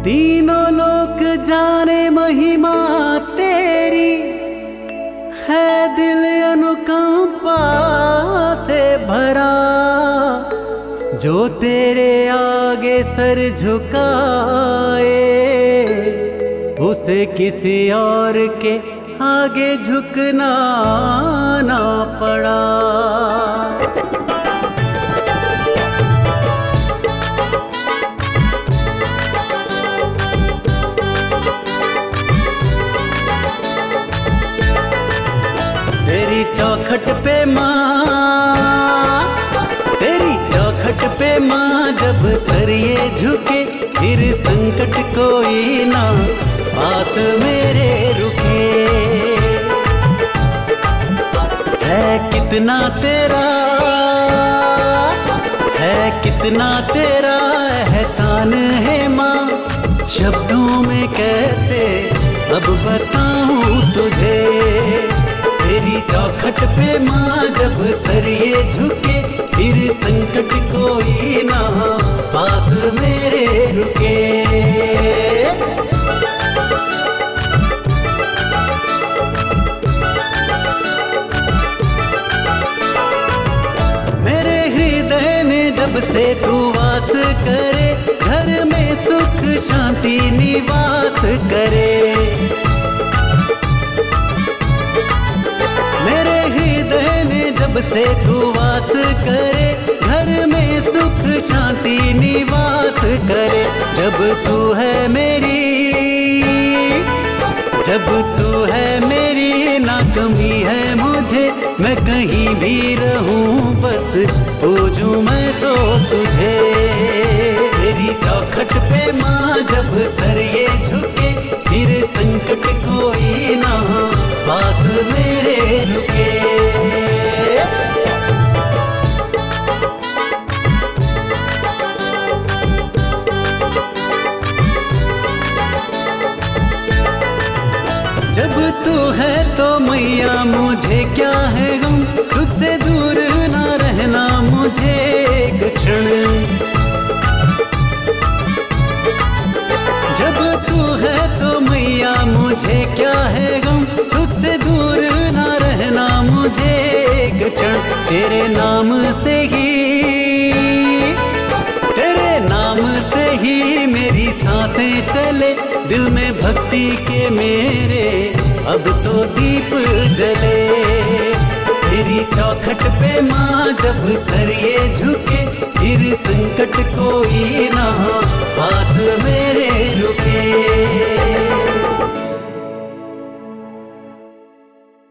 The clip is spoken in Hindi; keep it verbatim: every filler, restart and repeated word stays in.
तीनों लोक जाने महिमा तेरी, है दिल अनुकंपा से भरा। जो तेरे आगे सर झुकाए, उसे किसी और के आगे झुकना ना पड़ा। तेरी चौखट पे माँ, तेरी चौखट पे माँ जब सर ये झुके, फिर संकट कोई ना पास मेरे रुके। है कितना तेरा, है कितना तेरा एहसान है माँ, शब्दों में कैसे अब बताऊं तुझे। तेरी चौखट पे माँ जब सर ये झुके, फिर संकट कोई ना पास मेरे रुके। मेरे हृदय में जब से तू वास करे, घर में सुख शांति निवास करे। जब से तू वास करे, घर में सुख शांति निवास करे। जब तू है मेरी, जब तू है मेरी, ना कमी है मुझे। मैं कहीं भी रहूं बस पूजूं मैं तो तुझे। तेरी चौखट पे माँ जब सर ये झुके, फिर संकट कोई ना पास मेरे रुके। जब तू है तो मैया मुझे क्या है गम, तुझसे दूर ना रहना मुझे एक क्षण। जब तू है तो मैया मुझे क्या है गम, तुझसे दूर ना रहना मुझे एक क्षण। तेरे नाम से ही, तेरे नाम से ही मेरी सांसें चले। दिल में भक्ति के मेरे अब तो दीप जले। तेरी चौखट पे माँ जब सर ये झुके, फिर संकट कोई ना पास में